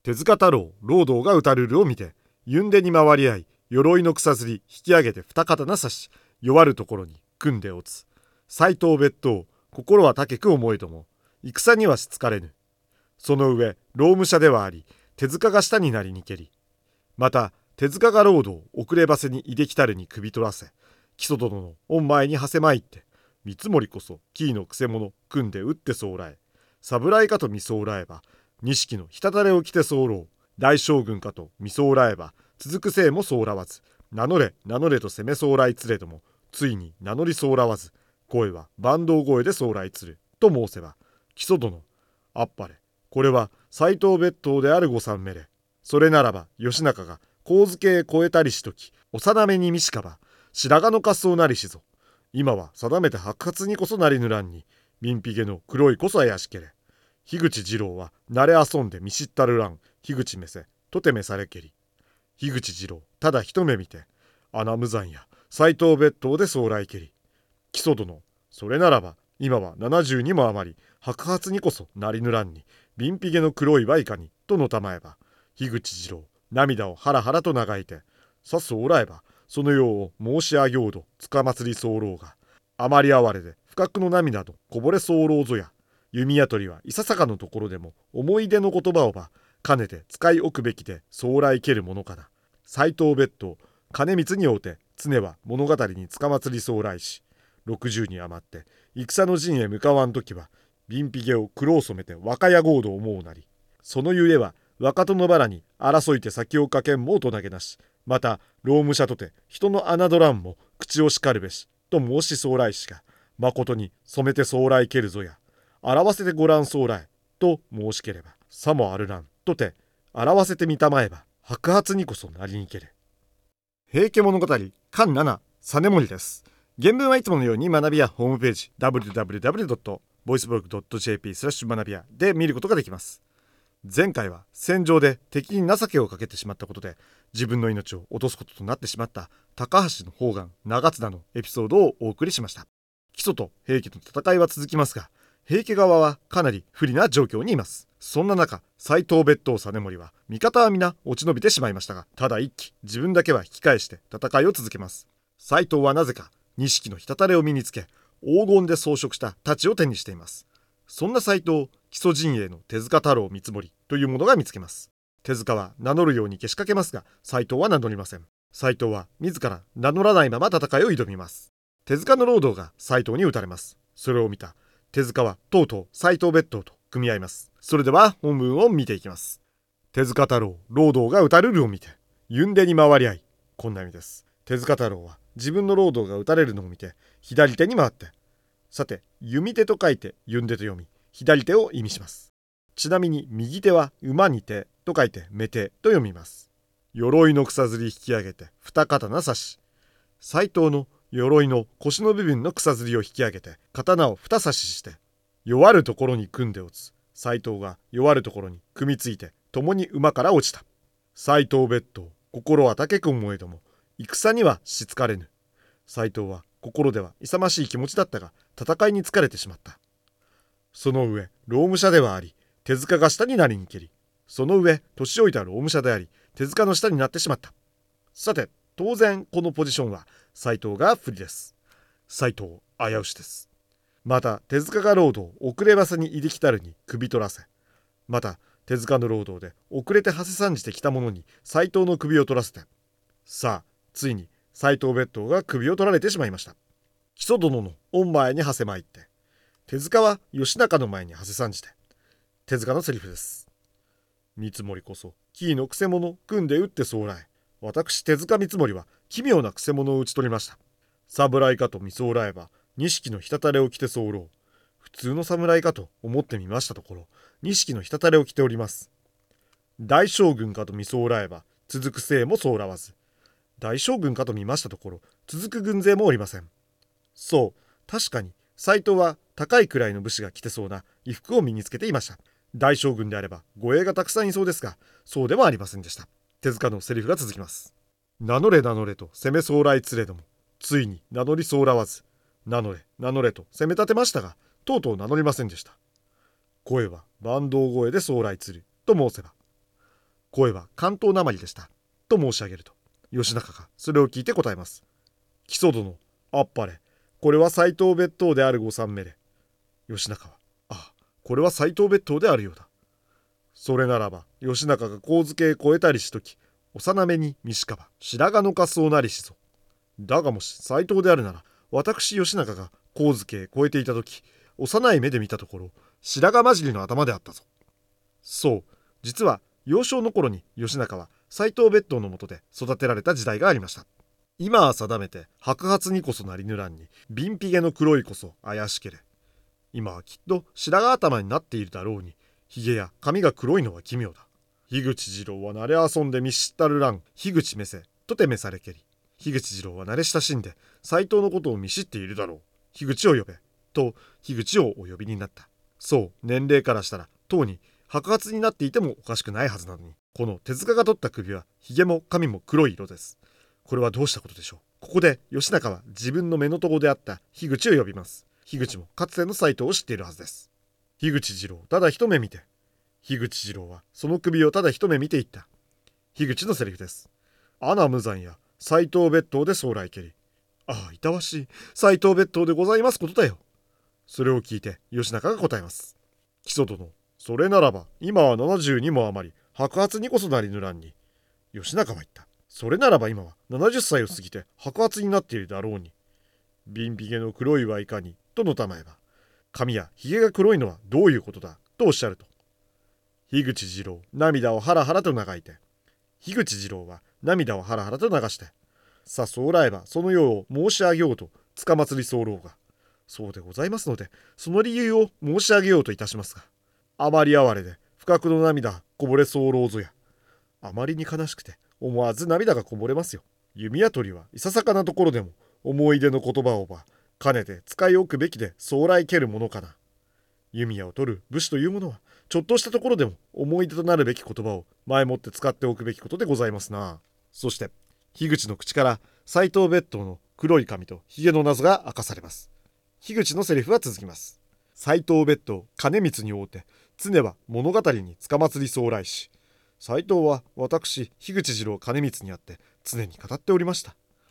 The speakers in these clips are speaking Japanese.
手塚太郎労働が打たるるを見て、ゆんでに回り合い、鎧の草ずり引き上げて二刀刺し、弱るところに組んで落つ。斎藤別当、心は高く思えども、戦にはしつかれぬ。その上、労務者ではあり、手塚が下になりにけり。また、手塚が労働遅ればせにいできたるに首取らせ、木曽殿の御前にはせまいって、三森こそキイのくせ者組んで打ってそうらえ、侍かと見そうらえば、錦のひたたれを着て候、大将軍かと見そうらえば、続くせいもそうらわず、名乗れ名乗れと攻めそうらいつれども、ついに名乗りそうらわず、声は坂東声でそうらいつると申せば、木曽殿、あっぱれ、これは斎藤別当であるごさんめれ。それならば義仲が神付けへ越えたりしとき、幼めに見しかば白髪のかっそうなりしぞ。今は定めて白髪にこそなりぬらんに、民ぴげの黒いこそあやしけれ。樋口次郎は慣れ遊んで見知ったるらん、樋口めせとてめされけり。樋口次郎ただ一目見て、穴無残や斎藤別当でそうらいけり。木曽殿、それならば今は70にも余り白髪にこそなりぬらんに、貧ぴげの黒いはいかにとのたまえば、樋口次郎涙をハラハラと流いて、さすおらえばそのようを申し上げようどつかまつり候が、あまり哀れで不覚の涙とこぼれ候ぞや。弓矢取りはいささかのところでも思い出の言葉をば兼ねて使い置くべきでそうらいけるものかな。斎藤別当金光におうて常は物語につかまつりそうらいし、60に余って戦の陣へ向かわんときは貧ぴげを黒を染めて若屋合同思うなり、そのゆえは若殿腹に争いて先をかけんも大人げなし、また労務者とて人の侮らんも口をしかるべしと申しそうらいしが、まことに染めてそうらいけるぞや、表せてごらんそうらえと申しければ、さもあるらんとて表せてみたまえば白髪にこそなりにけれ。平家物語巻7実盛です。原文はいつものように学びやホームページ www.voiceblog.jp 学びやで見ることができます。前回は戦場で敵に情けをかけてしまったことで自分の命を落とすこととなってしまった高橋の砲丸長津田のエピソードをお送りしました。木曽と平家の戦いは続きますが、平家側はかなり不利な状況にいます。そんな中、斎藤別当実盛は味方は皆落ち延びてしまいましたが、ただ一騎自分だけは引き返して戦いを続けます。斎藤はなぜか錦のひたたれを身につけ、黄金で装飾した太刀を手にしています。そんな斎藤を木曽陣営の手塚太郎光盛という者が見つけます。手塚は名乗るようにけしかけますが、斎藤は名乗りません。斎藤は自ら名乗らないまま戦いを挑みます。手塚の労働が斎藤に撃たれます。それを見た手塚はとうとう斎藤別当と組み合います。それでは本文を見ていきます。手塚太郎労働が撃たれるを見て、ゆんでに回り合い、こんな意味です。手塚太郎は自分の労働が撃たれるのを見て左手に回って、さて弓手と書いてゆんでと読み、左手を意味します。ちなみに右手は馬に手と書いて目手と読みます。鎧の草ずり引き上げて二刀刺し、斎藤の鎧の腰の部分の草ずりを引き上げて刀を二刺しして、弱るところに組んで落つ。斎藤が弱るところに組みついて共に馬から落ちた。斎藤別当心は高く思えども戦にはしつかれぬ。斎藤は心では勇ましい気持ちだったが戦いに疲れてしまった。その上労務者ではあり手塚が下になりにけり、その上年老いた労務者であり手塚の下になってしまった。さて当然このポジションは斎藤が不利です。斎藤危うしです。また手塚が労働遅ればせにいできたるに首取らせ、また手塚の労働で遅れてはせ参じてきた者に斎藤の首を取らせて、さあついに斎藤別当が首を取られてしまいました。木曽殿の御前にはせまいって、手塚は義仲の前にはせ参じて、手塚のセリフです。三森こそキイのくせ者組んで打ってそうらえ、私手塚光盛は奇妙なくせ者を討ち取りました。侍かと見そうらえば錦のひたたれを着て候、普通の侍かと思ってみましたところ錦のひたたれを着ております。大将軍かと見そうらえば続く勢もそうらわず、大将軍かと見ましたところ続く軍勢もおりません。そう、確かに斎藤は高いくらいの武士が着てそうな衣服を身につけていました。大将軍であれば護衛がたくさんいそうですが、そうでもありませんでした。手塚のセリフが続きます。名乗れ名乗れと攻めそうらいつれども、ついに名乗りそうらわず、名乗れ名乗れと攻め立てましたが、とうとう名乗りませんでした。声は坂東声でそうらいつると申せば、 声は関東なまりでした。と申し上げると、義仲がそれを聞いて答えます。木曽殿、あっぱれ。これは斎藤別当であるご三名で。義仲は、ああ、これは斎藤別当であるようだ。それならば、義仲が神付けへ越えたりしとき、幼めに三鹿ば白髪のかそうなりしぞ。だがもし斎藤であるなら、私義仲が神付けへ越えていたとき、幼い目で見たところ、白髪混じりの頭であったぞ。そう、実は幼少の頃に義仲は斎藤別当の下で育てられた時代がありました。今は定めて白髪にこそなりぬらんに、鬢ひげの黒いこそ怪しけれ。今はきっと白髪頭になっているだろうに、ひげや髪が黒いのは奇妙だ。樋口次郎は慣れ遊んで見知ったるらん、樋口めせ、とて召されけり。樋口次郎は慣れ親しんで、斎藤のことを見知っているだろう。樋口を呼べ。と、樋口をお呼びになった。そう、年齢からしたら、とうに白髪になっていてもおかしくないはずなのに、この手塚が取った首は、ひげも髪も黒い色です。これはどうしたことでしょう。ここで、義仲は自分の目のとこであった樋口を呼びます。樋口もかつての斎藤を知っているはずです。樋口次郎、ただ一目見て。樋口次郎はその首をただ一目見ていった。樋口のセリフです。アナ無残や斎藤別当で将来けり。ああ、いたわしい斎藤別当でございますことだよ。それを聞いて義仲が答えます。木曽殿、それならば今は72も余り白髪にこそなりぬらんに。義仲は言った。それならば今は70歳を過ぎて白髪になっているだろうに。鬢ひげの黒いはいかにとのたまえば、髪やひげが黒いのはどういうことだとおっしゃると。樋口次郎、涙をハラハラと流いて。樋口次郎は涙をハラハラと流して。さそうらえばそのようを申し上げようと捕まつり候が。そうでございますので、その理由を申し上げようといたしますが。あまり哀れで不覚の涙こぼれ候ぞや。あまりに悲しくて思わず涙がこぼれますよ。弓矢取りはいささかなところでも思い出の言葉をば兼ねて使い置くべきで将来蹴るものかな。弓矢を取る武士というものはちょっとしたところでも思い出となるべき言葉を前もって使っておくべきことでございますな。そして樋口の口から斎藤別当の黒い髪とひげの謎が明かされます。樋口のセリフは続きます。斎藤別当金光に会うて常は物語につかまつり候し、斎藤は私樋口次郎金光にあって常に語っておりました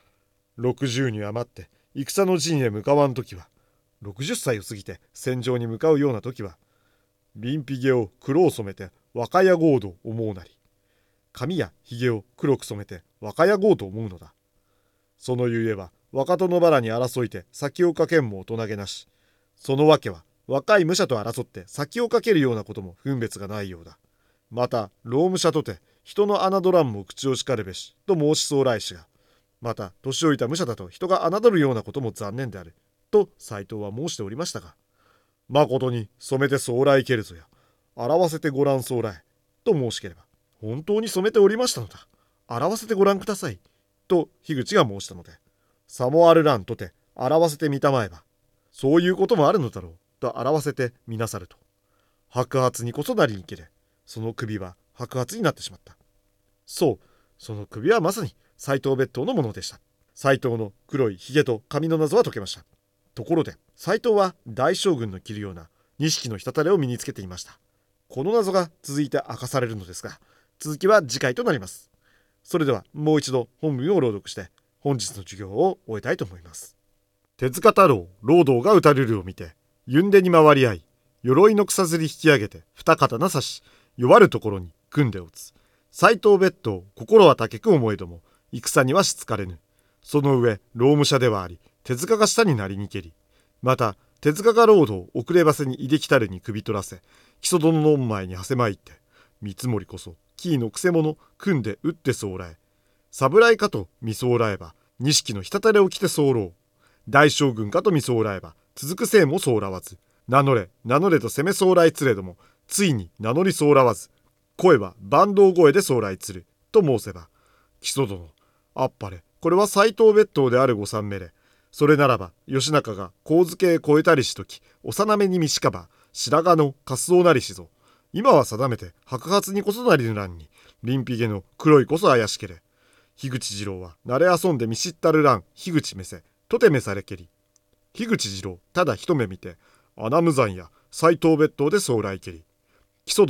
。60に余って戦の陣へ向かわん時は、60歳を過ぎて戦場に向かうような時は、鬢ひげを黒を染めて若やごうと思うなり、髪やひげを黒く染めて若やごうと思うのだ。そのゆえは若殿腹に争いて先をかけんも大人げなし、そのわけは若い武者と争って先をかけるようなことも分別がないようだ。また老武者とて人の侮らんも口をしかるべしと申しそうらいしが、また年老いた武者だと人が侮るようなことも残念であると斎藤は申しておりましたが、まことに染めて将来けるぞや、表せてごらん将来と申しければ、本当に染めておりましたのだ、表せてごらんくださいと樋口が申したので、さもあるらんとて表せてみたまえば、そういうこともあるのだろうと表せてみなさると、白髪にこそなりにけれ、その首は白髪になってしまった。そう、その首はまさに斎藤別当のものでした。斎藤の黒いひげと髪の謎は解けました。ところで斎藤は大将軍の着るような錦の滴を身につけていました。この謎が続いて明かされるのですが、続きは次回となります。それではもう一度本文を朗読して本日の授業を終えたいと思います。手塚太郎労働が打たれるを見て、ゆんでに回り合い、鎧の草ずり引き上げて二刀刺し、弱るところに組んで打つ。斎藤別当心は高く思えども戦にはしつかれぬ。その上老武者ではあり、手塚が下になりにけり、また手塚が労働遅ればせにいできたるに首取らせ、木曽殿の前にはせまいって、三森こそキーのくせ者組んで打ってそうらえ、侍かと見そうらえば錦の滴を着て候、大将軍かと見そうらえば続くせいもそうらわず、名乗れ名乗れと攻めそうらいつれどもついに名乗りそうらわず、声は坂東声でそうらいつると申せば、木曽殿、あっぱれ、これは斎藤別当であるご三名で、それならば義仲が神付けへ越えたりしとき、幼めに見しかば白髪のかすおなりしぞ。今は定めて白髪にこそなりぬらんに、鬢ひげの黒いこそ怪しけれ。樋口次郎は慣れ遊んで見知ったるらん樋口めせとてめされけり。樋口次郎ただ一目見て、穴無残や斎藤別当で将来けり。木曽殿、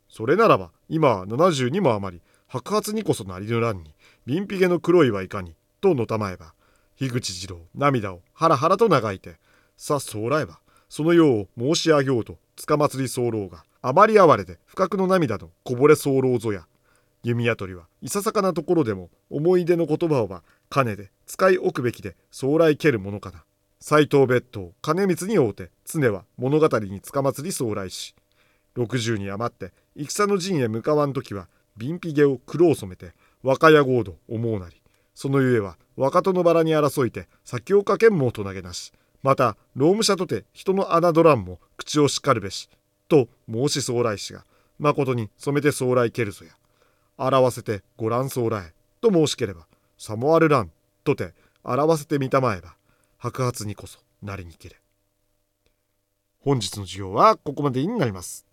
それならば今は70にも余り、白髪にこそなりぬらんに、鬢ひげの黒いはいかに、とのたまえば、樋口次郎涙をハラハラと長いて、さそうらえば、そのよう申し上げようと、塚祭り候が、あまり哀れで不覚の涙のこぼれ候ぞや。弓矢取りはいささかなところでも、思い出の言葉をば、金で使い置くべきで、将来けるものかな。斎藤別当金光に会うて、常は物語に塚祭り将来し、60に余って戦の陣へ向かわんときは鬢ひげを黒を染めて若屋合度思うなり、そのゆえは若とのバラに争いて先をかけんもと投げなし、また労務者とて人の侮らんも口をしかるべしと申し将来しが、まことに染めて将来けるぞや、表せてご覧将来と申しければ、さもあるらんとて表せてみたまえば、白髪にこそなりにけれ。本日の授業はここまでになります。